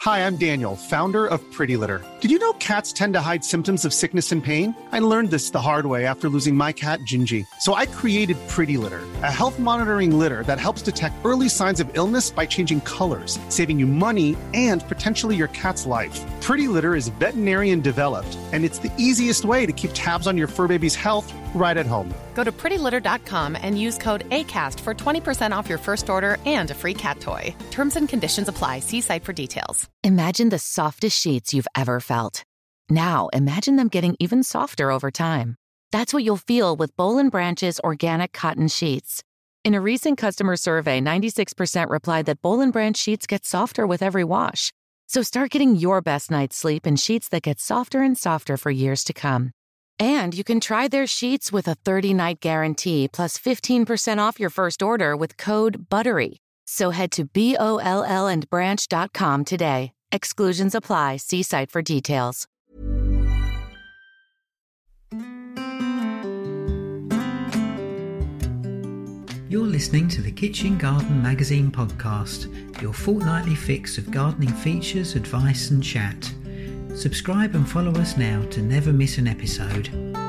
Hi, I'm Daniel, founder of Pretty Litter. Did you know cats tend to hide symptoms of sickness and pain? I learned this the hard way after losing my cat, Gingy. So I created Pretty Litter, a health monitoring litter that helps detect early signs of illness by changing colors, saving you money and potentially your cat's life. Pretty Litter is veterinarian developed, and it's the easiest way to keep tabs on your fur baby's health right at home. Go to prettylitter.com and use code ACAST for 20% off your first order and a free cat toy. Terms and conditions apply. See site for details. Imagine the softest sheets you've ever felt. Now, imagine them getting even softer over time. That's what you'll feel with Boll & Branch's organic cotton sheets. In a recent customer survey, 96% replied that Boll & Branch sheets get softer with every wash. So start getting your best night's sleep in sheets that get softer and softer for years to come. And you can try their sheets with a 30-night guarantee plus 15% off your first order with code BUTTERY. So head to BOLLandbranch.com today. Exclusions apply. See site for details. You're listening to the Kitchen Garden Magazine podcast, your fortnightly fix of gardening features, advice and chat. Subscribe and follow us now to never miss an episode.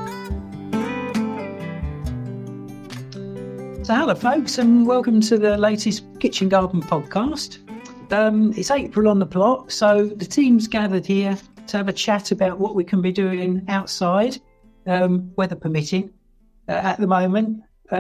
So hello folks and welcome to the latest Kitchen Garden podcast. It's April on the plot, so the team's gathered here to have a chat about what we can be doing outside, weather permitting, at the moment.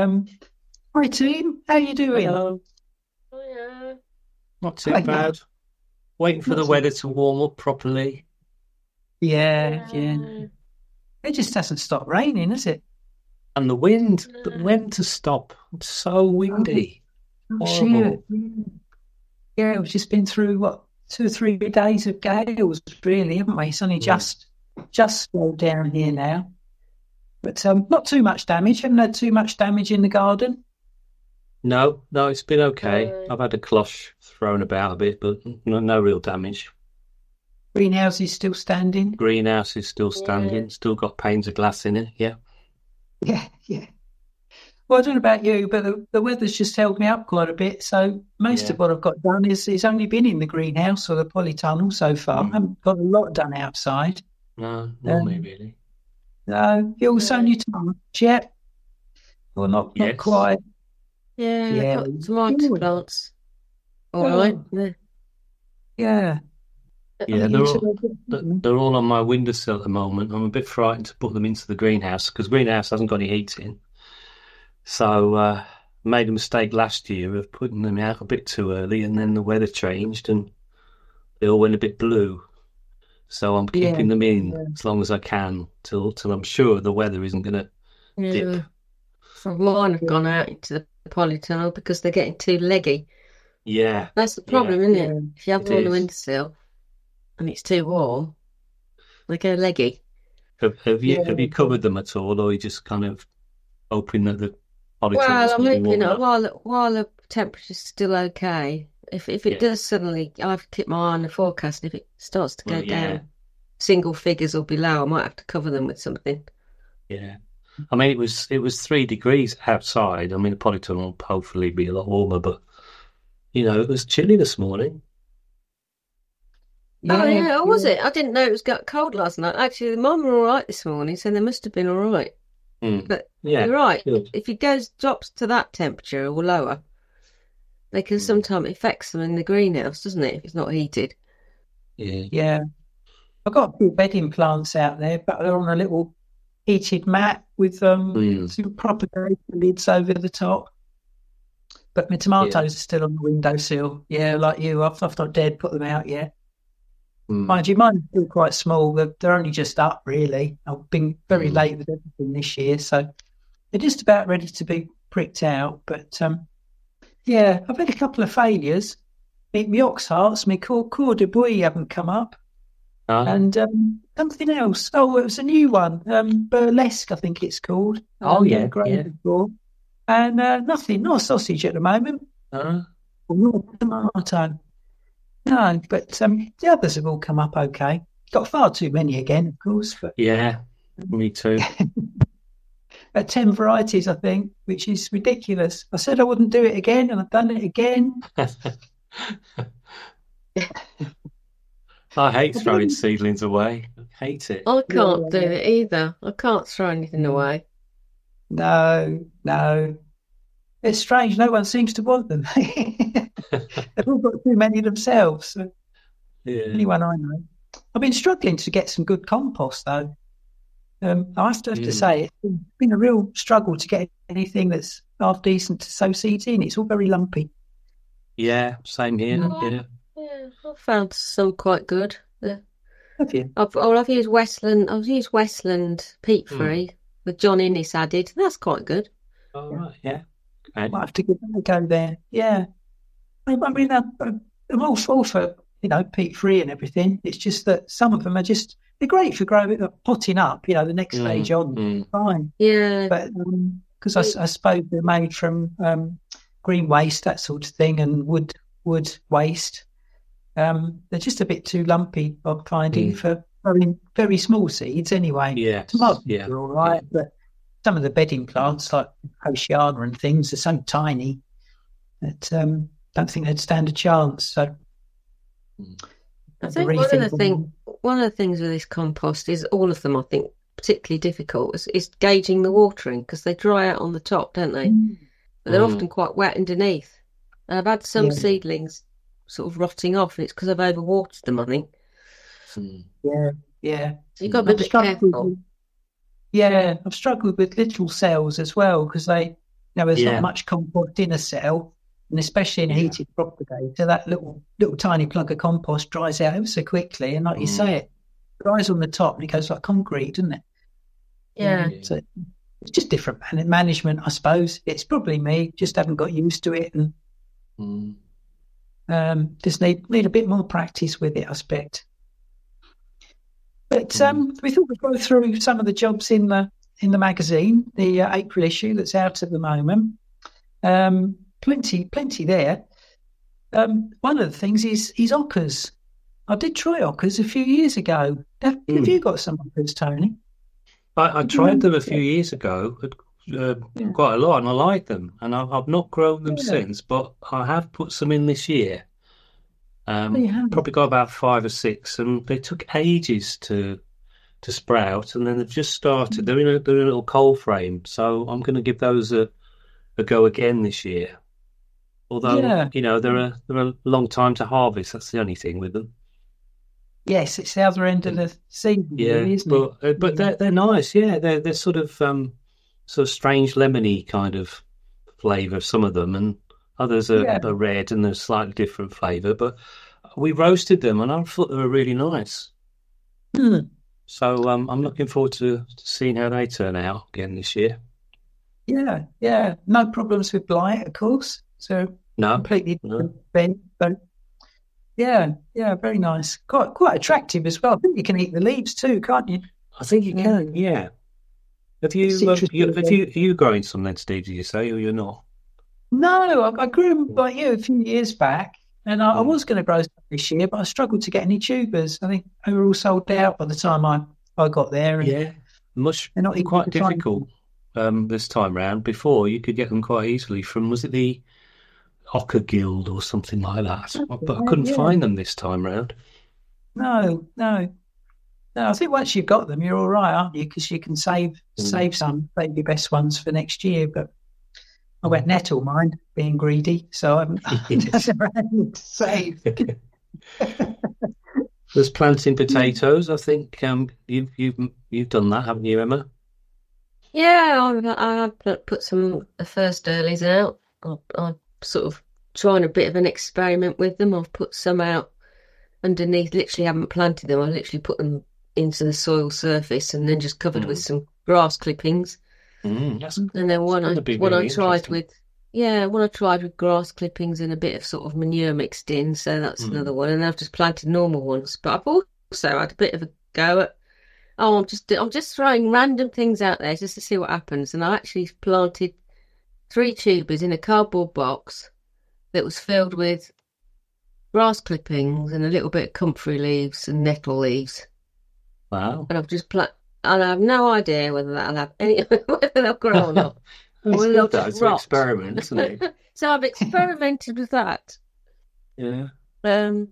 Hi team, how you doing? Hello. Oh yeah. Not too Hi, bad. Waiting for the weather to warm up properly. Yeah. It just hasn't stopped raining, has it? And the wind to stop. It's so windy. Shit. Yeah, we've just been through, 2 or 3 days of gales, really, haven't we? It's only just slowed down here now. But not too much damage. Haven't had too much damage in the garden. No, it's been okay. I've had a cloche thrown about a bit, but no real damage. Greenhouse is still standing. Greenhouse is still standing. Still got panes of glass in it, yeah. Yeah. Well, I don't know about you, but the weather's just held me up quite a bit. So most of what I've got done is only been in the greenhouse or the polytunnel so far. I haven't got a lot done outside. No, not me really. No, you also need to yet? Or not quite? Yeah, I've got tomato plants. All right. Yeah. Yeah, they're all on my windowsill at the moment. I'm a bit frightened to put them into the greenhouse because greenhouse hasn't got any heating. So made a mistake last year of putting them out a bit too early, and then the weather changed and they all went a bit blue. So I'm keeping them in as long as I can till I'm sure the weather isn't going to dip. So mine have gone out into the polytunnel because they're getting too leggy. Yeah, that's the problem, isn't it? If you have them on the windowsill and it's too warm, they go leggy. Have you covered them at all, or are you just kind of hoping that the polytunnel? Well, I'm hoping that while the temperature's still okay. If it does suddenly, I've kept my eye on the forecast. If it starts to go down single figures or below, I might have to cover them with something. Yeah, I mean it was 3 degrees outside. I mean the polytunnel will hopefully be a lot warmer, but it was chilly this morning. Yeah, was it? I didn't know it was got cold last night. Actually, the mum were all right this morning, so they must have been all right. But you're right. Good. If it drops to that temperature or lower, they can sometimes affect them in the greenhouse, doesn't it? If it's not heated. Yeah. I've got a few bedding plants out there, but they're on a little heated mat with some propagator lids over the top. But my tomatoes are still on the windowsill. Yeah, like you, I've not dared put them out yet. Mind you, mine are still quite small. They're only just up, really. I've been very late with everything this year, so they're just about ready to be pricked out. But I've had a couple of failures. My ox hearts, my Cour de Bois haven't come up. And something else. Oh, it was a new one. Burlesque, I think it's called. Great before. And nothing, not a sausage at the moment. Or not a tomato. No, but the others have all come up okay. Got far too many again, of course. But yeah, me too. 10 varieties, I think, which is ridiculous. I said I wouldn't do it again, and I've done it again. I hate throwing seedlings away. I hate it. I can't do it either. I can't throw anything away. No. It's strange. No one seems to want them. They've all got too many themselves. So anyone I know. I've been struggling to get some good compost, though. I have to say, it's been a real struggle to get anything that's half decent to sow seeds in. It's all very lumpy. Yeah, same here. Yeah, I've found some quite good. Have you? I've used Westland. I've used Westland peat free with John Innes added. That's quite good. Oh, right, yeah. I might have to give that a go there. Yeah. I mean, I'm all for, peat free and everything. It's just that some of them they're great for potting up, the next stage on. Fine. Yeah. But because I suppose they're made from green waste, that sort of thing, and wood waste. They're just a bit too lumpy, I'm finding, for very small seeds anyway. Yeah. Tomatoes are all right, but some of the bedding plants like Oceana and things are so tiny that don't think they'd stand a chance. So I think one of the things with this compost is all of them, I think, particularly difficult is gauging the watering, because they dry out on the top, don't they? But they're often quite wet underneath. And I've had some seedlings sort of rotting off, and it's because I've overwatered them, I think. Yeah. So you've got to be a bit careful. Yeah, I've struggled with little cells as well, because there's not much compost in a cell, and especially in a heated propagator, that little tiny plug of compost dries out ever so quickly, and like you say, it dries on the top and it goes like concrete, doesn't it? Yeah. So it's just different management, I suppose. It's probably me, just haven't got used to it, and just need a bit more practice with it, I expect. But we thought we'd go through some of the jobs in the magazine, the April issue that's out at the moment. Plenty there. One of the things is ockers. I did try ockers a few years ago. Have you got some ockers, Tony? I tried them a few years ago, quite a lot, and I like them. And I've not grown them since, but I have put some in this year. Probably got about 5 or 6, and they took ages to sprout, and then they've just started. They're in a little coal frame, so I'm going to give those a go again this year. Although they're a long time to harvest. That's the only thing with them. Yes, it's the other end of the season, really, isn't it? But they're nice. Yeah, they're sort of strange lemony kind of flavour. Some of them, and others are red and they're slightly different flavour. But we roasted them, and I thought they were really nice. So I'm looking forward to seeing how they turn out again this year. Yeah. No problems with blight, of course. So completely different bent, but yeah, very nice. Quite attractive as well. I think you can eat the leaves too, can't you? I think you can. Yeah. Have you growing some then, Steve? Did you say, or you're not? No, I grew them like you a few years back, and I was going to grow some this year, but I struggled to get any tubers. I think they were all sold out by the time I got there. And they're quite difficult this time round. Before, you could get them quite easily from, was it the Ocker Guild or something like that? But I couldn't find them this time round. No. I think once you've got them, you're all right, aren't you? Because you can save some, save your best ones for next year. But I went nettle mine, being greedy, so I'm never having to save. There's planting potatoes. I think you've done that, haven't you, Emma? Yeah, I put some the first earlies out. I'm sort of trying a bit of an experiment with them. I've put some out underneath. Literally haven't planted them. I literally put them into the soil surface and then just covered with some grass clippings. And then one I tried with grass clippings and a bit of sort of manure mixed in. So that's another one. And I've just planted normal ones. But I've also had a bit of a go at. I'm just throwing random things out there just to see what happens. And I actually planted 3 tubers in a cardboard box that was filled with grass clippings and a little bit of comfrey leaves and nettle leaves. Wow! And I've just and I have no idea whether whether they'll grow or not. It's an experiment, isn't it? So I've experimented with that. Yeah.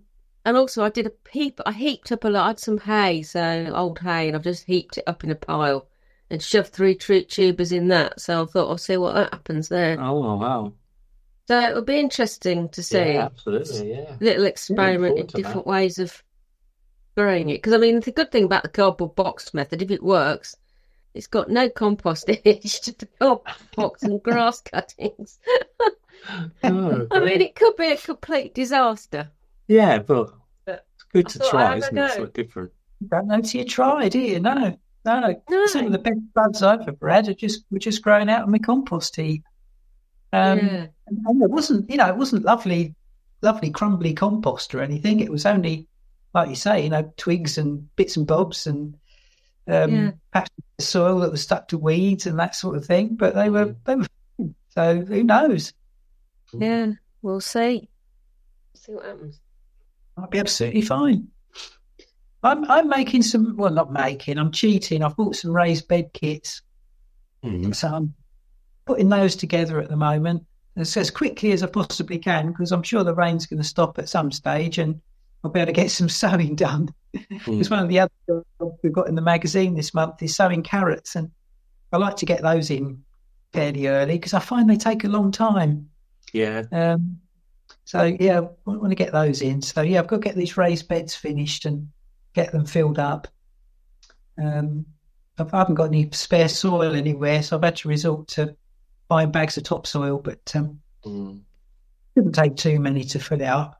And also, I heaped up a lot. I had some hay, so old hay, and I've just heaped it up in a pile and shoved 3 tubers in that. So I thought I'll see what happens there. Oh, wow. So it would be interesting to see. Yeah, absolutely, yeah. Little experiment in different ways of growing it. Because, I mean, the good thing about the cardboard box method, if it works, it's got no compost in it. It's just a cardboard box and grass cuttings. Oh, I mean, it could be a complete disaster. Yeah, but it's good to try, isn't it? It's like different. You don't know till you try, do you? No. Some of the best buds I've ever had were just growing out of my compost heap. And it wasn't lovely crumbly compost or anything. It was only, like you say, twigs and bits and bobs and patches of soil that was stuck to weeds and that sort of thing. But they were so who knows? Yeah, we'll see. See what happens. I'll be absolutely fine. I'm making some. Well, not making. I'm cheating. I've bought some raised bed kits, so I'm putting those together at the moment as quickly as I possibly can, because I'm sure the rain's going to stop at some stage and I'll be able to get some sowing done. Because one of the other jobs we've got in the magazine this month is sowing carrots, and I like to get those in fairly early because I find they take a long time. Yeah. So, yeah, I want to get those in. So, yeah, I've got to get these raised beds finished and get them filled up. I haven't got any spare soil anywhere, so I've had to resort to buying bags of topsoil, but didn't take too many to fill it up.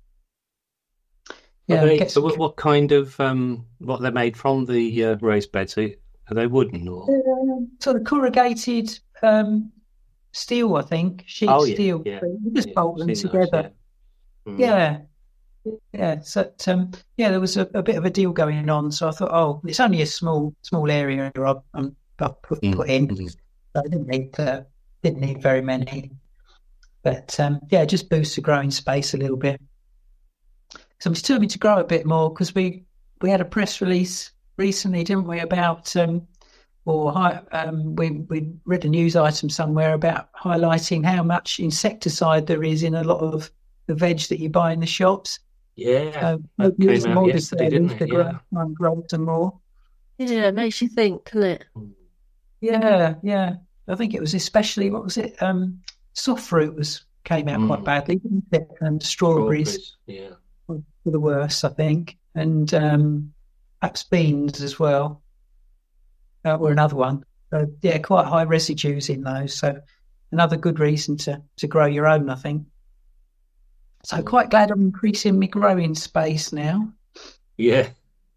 Yeah. So what kind of, what they're made from, the raised beds? Are they wooden or? Sort of corrugated steel, I think, sheet steel. Yeah. You just bolt them together. Yeah. Yeah. So, there was a bit of a deal going on. So I thought, it's only a small area I put in. So I didn't need very many. But, just boost the growing space a little bit. So I'm determined to grow a bit more because we had a press release recently, didn't we, about we read a news item somewhere about highlighting how much insecticide there is in a lot of the veg that you buy in the shops. Yeah, that came out yesterday, didn't it? Grow some more. Yeah, it makes you think, doesn't it? Yeah. I think it was especially, what was it? Soft fruit came out quite badly, didn't it? And strawberries. Yeah. For the worst, I think, and perhaps beans as well were another one. So, quite high residues in those. So another good reason to grow your own, I think. So quite glad I'm increasing my growing space now. Yeah.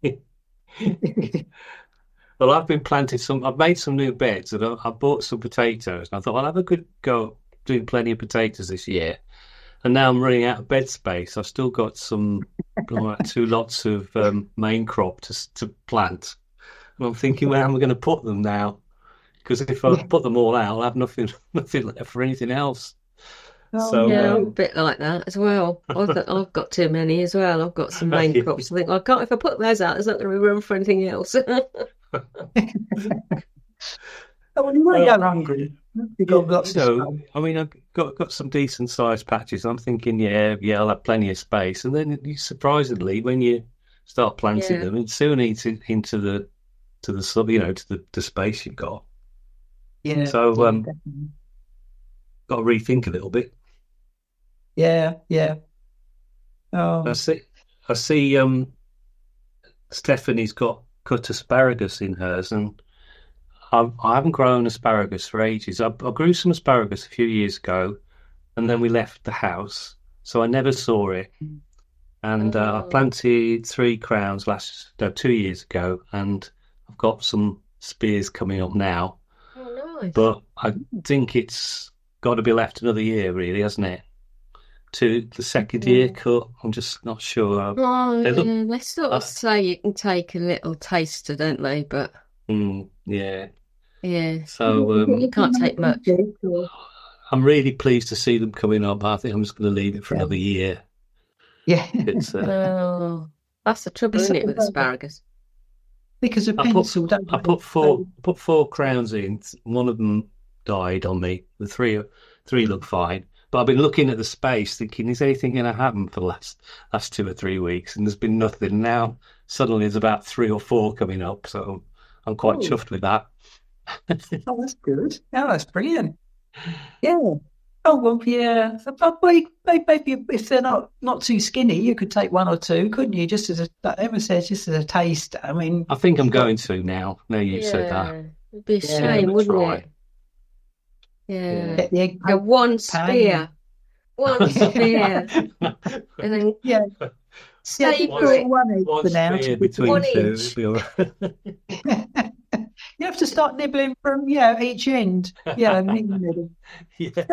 Well, I've made some new beds, and I bought some potatoes, and I thought I'll have a good go doing plenty of potatoes this year. And now I'm running out of bed space. I've still got some 2 lots of main crop to plant. And I'm thinking, where am I going to put them now? Because if I put them all out, I'll have nothing left for anything else. I'm a bit like that as well. I've got too many as well. I've got some main crops. I think, if I put those out, there's not going to be room for anything else. Well, you might go hungry. I mean, I've got some decent sized patches. I'm thinking, I'll have plenty of space. And then surprisingly, when you start planting them, it soon eats into the sub, to the space you've got. Yeah. So, got to rethink a little bit. Yeah. Oh. I see. Stephanie's got cut asparagus in hers, and I haven't grown asparagus for ages. I grew some asparagus a few years ago, and then we left the house, so I never saw it. And I planted 3 crowns 2 years ago, and I've got some spears coming up now. Oh, nice. But I think it's got to be left another year, really, hasn't it? To the second year cut, I'm just not sure. They sort of say you can take a little taster, don't they? But yeah. So you can't take much. I'm really pleased to see them coming up. I think I'm just going to leave it for another year. Yeah. It's, that's the trouble, isn't it, with asparagus? Because of pencil, I put 4 crowns in. One of them died on me. The three look fine. But I've been looking at the space, thinking, is anything going to happen for the last 2 or 3 weeks? And there's been nothing. Now suddenly there's about 3 or 4 coming up, so I'm quite chuffed with that. Oh, that's good. Oh, that's brilliant. Yeah. Oh, well, yeah. But maybe if they're not too skinny, you could take 1 or 2, couldn't you? Just as Emma says, just as a taste. I mean, I think I'm going to now. Now you've said that. It'd be a shame, wouldn't it? Yeah. Get the egg one spear. One spear. And then save one egg one for now. spear between one 2. each. It'll be all right. You have to start nibbling from each end. Yeah, in the middle. Yeah.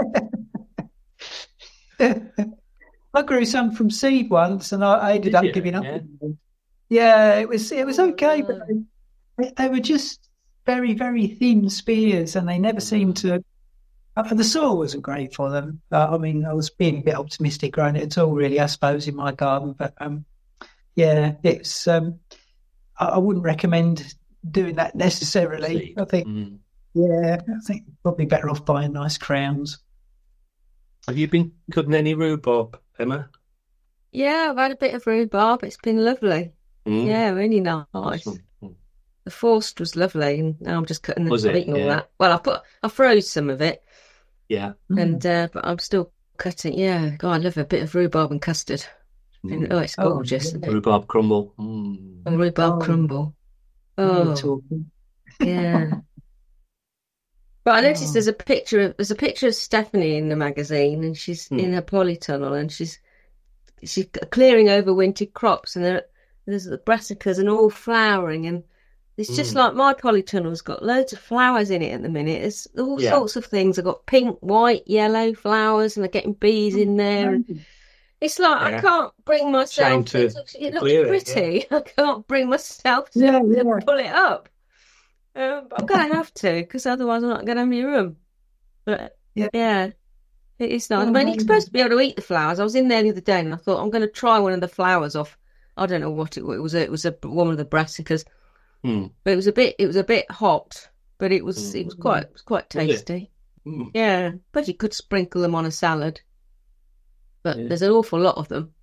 I grew some from seed once, and I ended up giving up. Yeah. Yeah, it was okay, but they were just very, very thin spears, and they never seemed to. The soil wasn't great for them. I mean, I was being a bit optimistic growing it at all, really, I suppose, in my garden. But yeah, it's. I wouldn't recommend doing that necessarily. I think, I think probably better off buying nice crowns. Have you been cutting any rhubarb, Emma? Yeah, I've had a bit of rhubarb. It's been lovely. Yeah, really nice. Awesome. The forced was lovely, and now I'm just cutting. Was it? Eating all that. Well, I froze some of it. Yeah. And but I'm still cutting. Yeah, God, I love a bit of rhubarb and custard. And, it's gorgeous. Isn't it? Rhubarb crumble. And rhubarb crumble. Oh, yeah. But I noticed there's a picture of Stephanie in the magazine, and she's in her polytunnel, and she's clearing overwintered crops, and there's the brassicas and all flowering, and it's just like my polytunnel's got loads of flowers in it at the minute. There's all sorts of things. I've got pink, white, yellow flowers, and they're getting bees in there. And it's like I can't bring myself. It looks pretty. I can't bring myself to pull it up. But I'm going to have to, because otherwise I'm not going to have my room. But yeah, it is nice. I mean, you're supposed to be able to eat the flowers. I was in there the other day, and I thought I'm going to try one of the flowers off. I don't know what it was. It was one of the brassicas. But it was a bit hot, but it was quite tasty. Yeah, but you could sprinkle them on a salad. But there's an awful lot of them.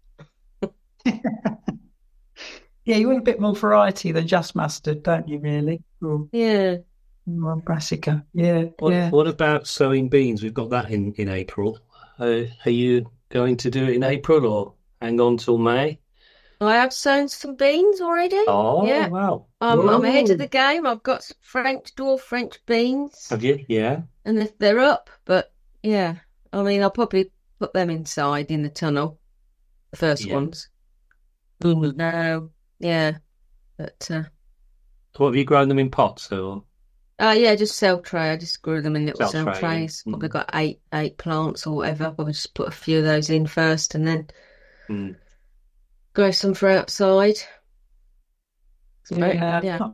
Yeah, you want a bit more variety than just mustard, don't you? Really? Yeah. Brassica. Yeah. What about sowing beans? We've got that in April. Are you going to do it in April or hang on till May? I have sown some beans already. Oh, yeah. Wow. I'm ahead of the game. I've got dwarf French beans. Have you? Yeah. And they're up, but yeah. I mean, I'll probably put them inside in the tunnel, the first ones. No, yeah. But what, have you grown them in pots or? Yeah, just cell tray. I just grew them in little cell trays. Yeah. Probably got eight plants or whatever. Probably just put a few of those in first, and then grow some for outside. Not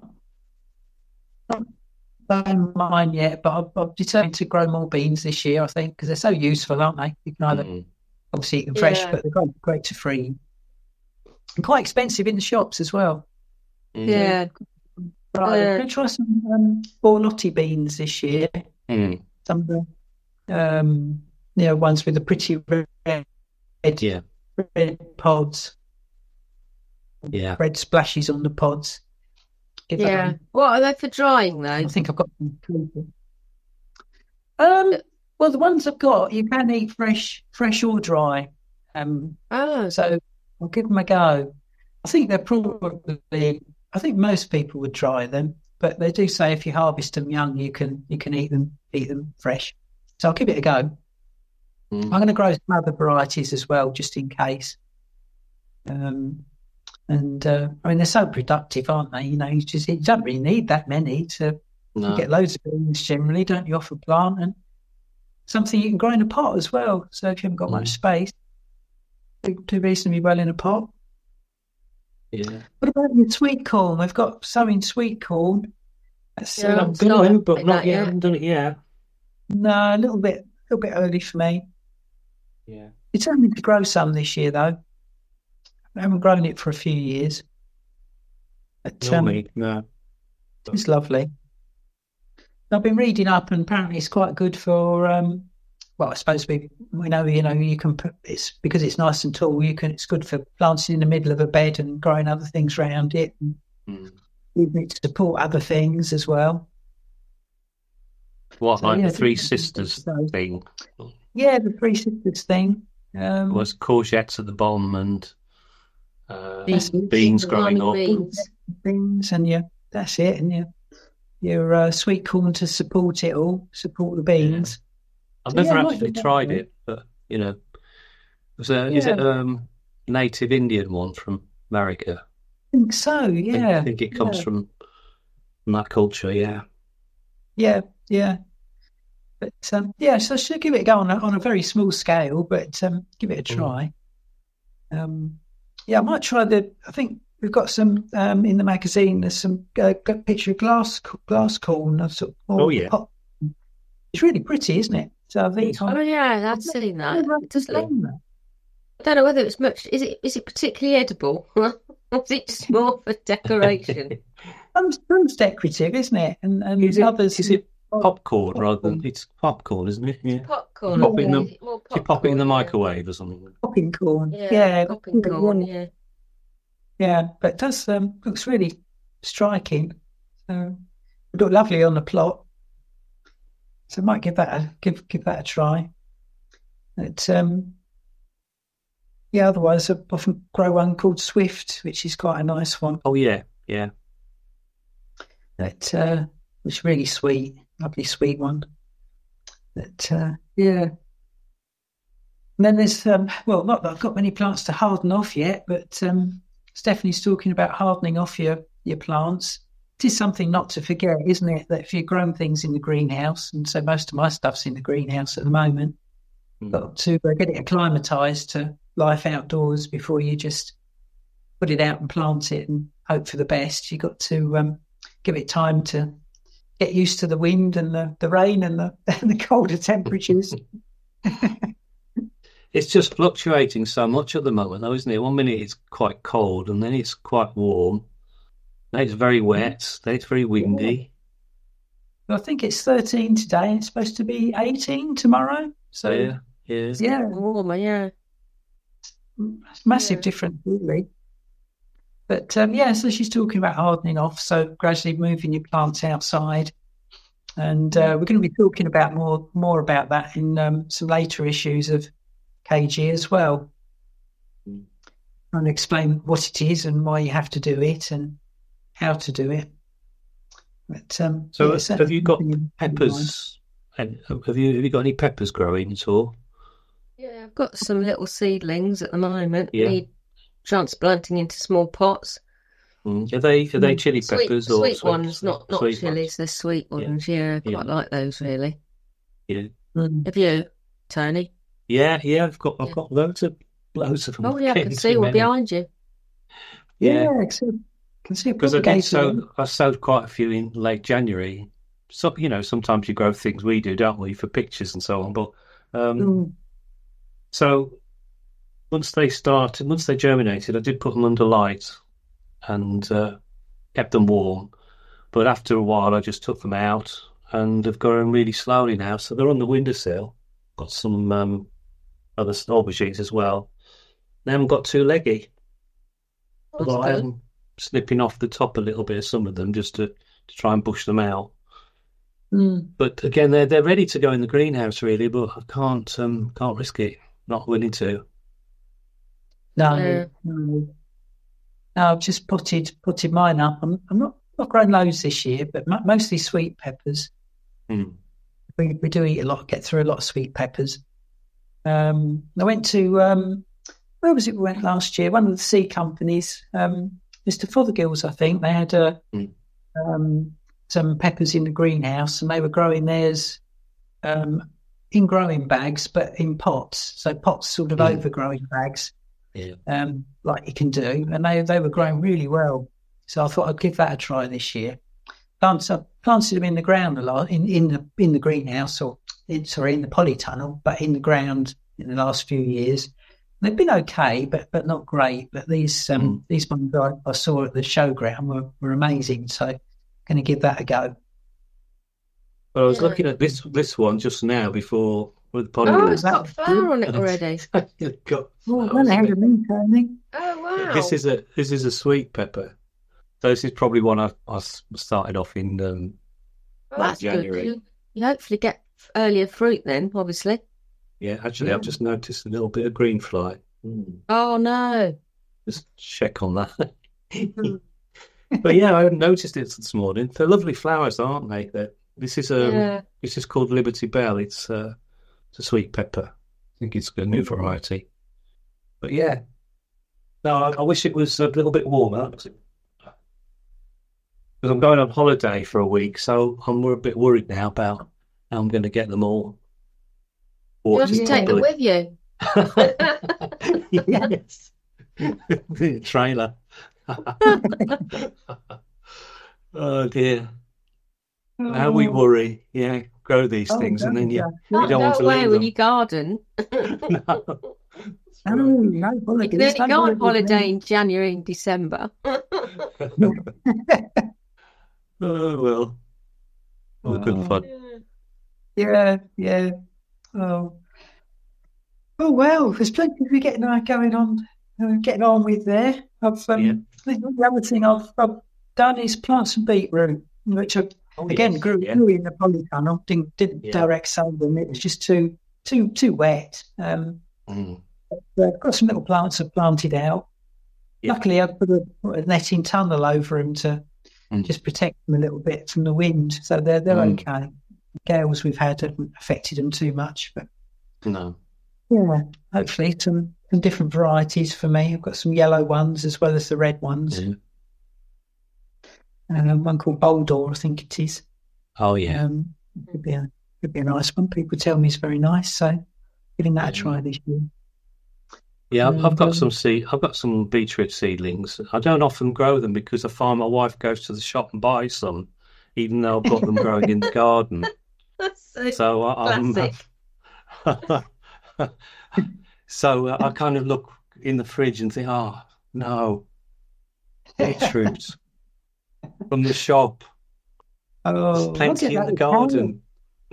done mine yet, but I'm determined to grow more beans this year, I think, because they're so useful, aren't they? You can either obviously eat them fresh, but they're great to freeze. And quite expensive in the shops as well. Yeah. Right, I'm going to try some Borlotti beans this year. Some of the ones with the pretty red pods. Yeah. Red splashes on the pods. What are they for drying, though? I think I've got them. Well, the ones I've got, you can eat fresh or dry. So I'll give them a go. I think I think most people would try them, but they do say if you harvest them young, you can eat them fresh. So I'll give it a go. I'm going to grow some other varieties as well, just in case. I mean, they're so productive, aren't they? You don't really need that many to get loads of beans generally, don't you, off a plant? And something you can grow in a pot as well. So if you haven't got much space, you can do reasonably well in a pot. Yeah. What about your sweet corn? We've got sowing sweet corn. I'm going to, but not yet. I haven't done it yet. No, a little bit early for me. Yeah. Determined to grow some this year, though. I haven't grown it for a few years. But, no. It's lovely. I've been reading up, and apparently it's quite good for I suppose we know, you can put, it's because it's nice and tall, it's good for planting in the middle of a bed and growing other things around it, and using it to support other things as well. What, like the Three Sisters thing? Yeah, the Three Sisters thing. Was courgettes at the bottom and beans growing up. Beans, and that's it, and your sweet corn to support it all, support the beans. Yeah. I've never actually tried it, but is it native Indian one from America? I think so. Yeah, I think it comes from that culture. Yeah. But so I should give it a go on a very small scale, but give it a try. I might try I think we've got some in the magazine. There's some picture of glass corn. Pot. It's really pretty, isn't it? So I think I've seen that. It does look. I don't know whether it's much. Is it particularly edible? Or is it just more for decoration? Some's decorative, isn't it? And others. Is it popcorn rather than it's popcorn, isn't it? Yeah. Popcorn. You pop it in the microwave or something. Popping corn. Popping corn. Yeah. Yeah, but it does looks really striking. So it looked lovely on the plot. So I might give that a try. But otherwise I often grow one called Swift, which is quite a nice one. Oh yeah. That it's really sweet, lovely sweet one. But And then there's not that I've got many plants to harden off yet, but Stephanie's talking about hardening off your plants. It is something not to forget, isn't it? That if you're growing things in the greenhouse, and so most of my stuff's in the greenhouse at the moment, got to get it acclimatised to life outdoors before you just put it out and plant it and hope for the best. You've got to give it time to get used to the wind and the rain and the colder temperatures. It's just fluctuating so much at the moment, though, isn't it? 1 minute it's quite cold, and then it's quite warm. Then it's very wet. Then it's very windy. Well, I think it's 13 today. It's supposed to be 18 tomorrow. So warmer. Yeah, it's massive difference, really. But so she's talking about hardening off, so gradually moving your plants outside, and we're going to be talking about more about that in some later issues of KG as well, and explain what it is and why you have to do it and how to do it. But have you got peppers? And have you got any peppers growing at all? Yeah, I've got some little seedlings at the moment. Yeah. Need transplanting into small pots. Are they chili peppers or sweet ones? Not chilies. Ones. They're sweet ones. Yeah, quite like those really. Yeah. Have you, Tony? Yeah. I've got loads of them. Oh yeah, I can see one behind you. Yeah, I can see because I sowed quite a few in late January. So sometimes you grow things we do, don't we, for pictures and so on. But so once they germinated, I did put them under light and kept them warm. But after a while, I just took them out and have grown really slowly now. So they're on the windowsill. Got some other aubergines as well. They haven't got too leggy. Although I am snipping off the top a little bit of some of them just to try and bush them out. But again, they're ready to go in the greenhouse really, but I can't risk it. Not willing to. No. I've just potted mine up. I'm not grown loads this year, but mostly sweet peppers. We do eat a lot, get through a lot of sweet peppers. I went to where was it? We went last year. One of the seed companies, Mr. Fothergill's, I think. They had some peppers in the greenhouse, and they were growing theirs in growing bags, but in pots. So pots, sort of overgrowing bags, like you can do. And they were growing really well. So I thought I'd give that a try this year. Planted them in the ground a lot, in the greenhouse, in the polytunnel, but in the ground in the last few years. They've been okay, but not great. But these ones I saw at the showground were amazing. So I'm going to give that a go. Well, I was looking at this one just now before With it's got flower on it already. Well ahead of me, Tony. Oh wow! This is a sweet pepper. So this is probably one I started off in that's January. Good. You hopefully get earlier fruit then, obviously. Yeah, actually, I've just noticed a little bit of green fly. Oh no! Just check on that. But yeah, I noticed it this morning. They're lovely flowers, aren't they? This is called Liberty Bell. It's a sweet pepper. I think it's a new variety. But yeah, no, I wish it was a little bit warmer because I'm going on holiday for a week, so I'm a bit worried now about how I'm going to get them all. You have to take them with you. Yes. Trailer. Oh dear. How we worry. Yeah, grow these things and then you don't want to leave them. When you garden. No holiday. You can only go on holiday in January and December. Oh well. All good fun. Yeah. Oh well, there's plenty we're getting going on with there. The other thing I've done is plant some beetroot, which I grew in the polytunnel. Didn't direct sow them. It was just too wet. I've got some little plants I've planted out. Yeah. Luckily, I put a netting tunnel over them to just protect them a little bit from the wind, so they're okay. The gales we've had haven't affected them too much, but no. Yeah, hopefully some different varieties for me. I've got some yellow ones as well as the red ones. One called Boldor, I think it is. Oh yeah, could be a nice one. People tell me it's very nice, so giving that a try this year. Yeah, I've got some I've got some beetroot seedlings. I don't often grow them because I find my wife goes to the shop and buys some, even though I've got them growing in the garden. So I'm. So I kind of look in the fridge and think, oh no, beetroot from the shop. There's plenty in the garden.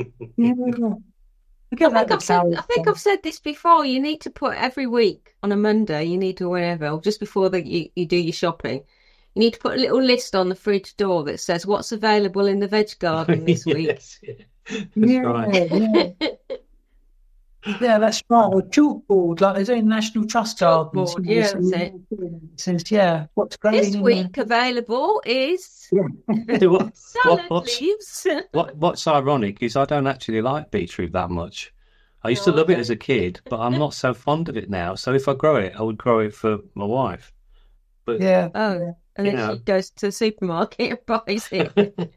I think I've said this before. You need to put every week on a Monday. You need to whenever, or just before you do your shopping. You need to put a little list on the fridge door that says what's available in the veg garden this week. That's right. Yeah, that's right. Or chalkboard, like there's a National Trust gardens. Yeah, that's it. It says, what's growing this week available is salad leaves. What's ironic is I don't actually like beetroot that much. I used to love it as a kid, but I'm not so fond of it now. So if I grow it, I would grow it for my wife. But and then she goes to the supermarket and buys it.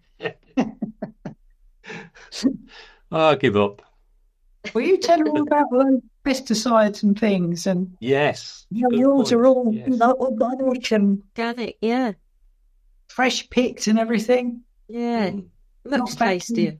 I give up. Well, you tell her all about those pesticides and things, and yes, yours are all organic and fresh picked and everything. Yeah, looks tasty.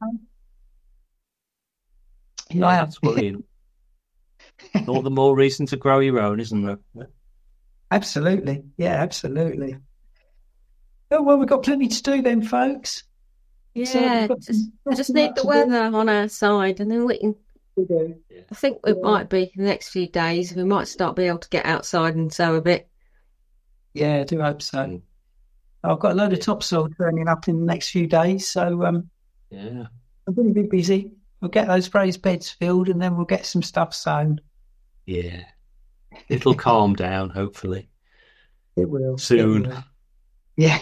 Yeah, that's brilliant. All the more reason to grow your own, isn't there? Absolutely, absolutely. Oh well, we've got plenty to do then, folks. Yeah, so just need the weather on our side, and then we can. I think it might be the next few days. We might start being able to get outside and sow a bit. Yeah, I do hope so. I've got a load of topsoil turning up in the next few days, so I'm going to be busy. We'll get those raised beds filled, and then we'll get some stuff sown. Yeah, it'll calm down. Hopefully, it will soon. It will. Yeah.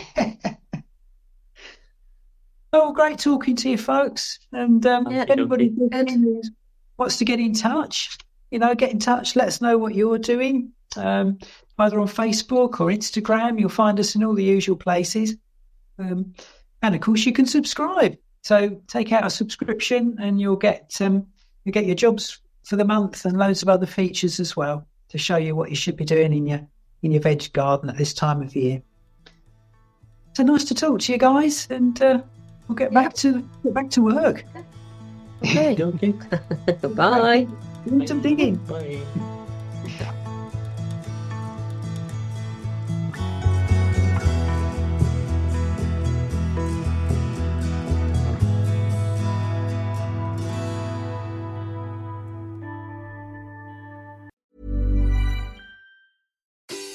Oh, great talking to you, folks. And anybody wants to get in touch, get in touch. Let us know what you're doing, either on Facebook or Instagram. You'll find us in all the usual places. And of course, you can subscribe. So take out a subscription, and you'll get your jobs for the month and loads of other features as well to show you what you should be doing in your veg garden at this time of year. So nice to talk to you guys, and we'll get back to work. Okay. Bye. Do some digging. Bye.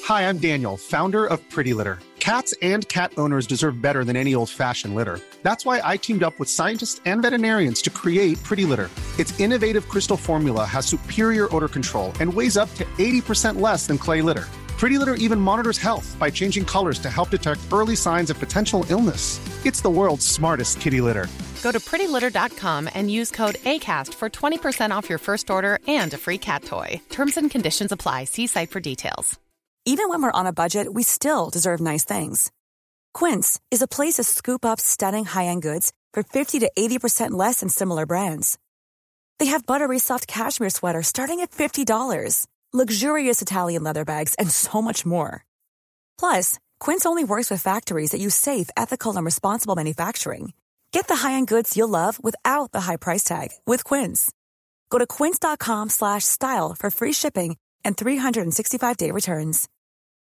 Hi, I'm Daniel, founder of Pretty Litter. Cats and cat owners deserve better than any old-fashioned litter. That's why I teamed up with scientists and veterinarians to create Pretty Litter. Its innovative crystal formula has superior odor control and weighs up to 80% less than clay litter. Pretty Litter even monitors health by changing colors to help detect early signs of potential illness. It's the world's smartest kitty litter. Go to prettylitter.com and use code ACAST for 20% off your first order and a free cat toy. Terms and conditions apply. See site for details. Even when we're on a budget, we still deserve nice things. Quince is a place to scoop up stunning high-end goods for 50 to 80% less than similar brands. They have buttery soft cashmere sweaters starting at $50, luxurious Italian leather bags, and so much more. Plus, Quince only works with factories that use safe, ethical, and responsible manufacturing. Get the high-end goods you'll love without the high price tag with Quince. Go to quince.com/style for free shipping and 365-day returns.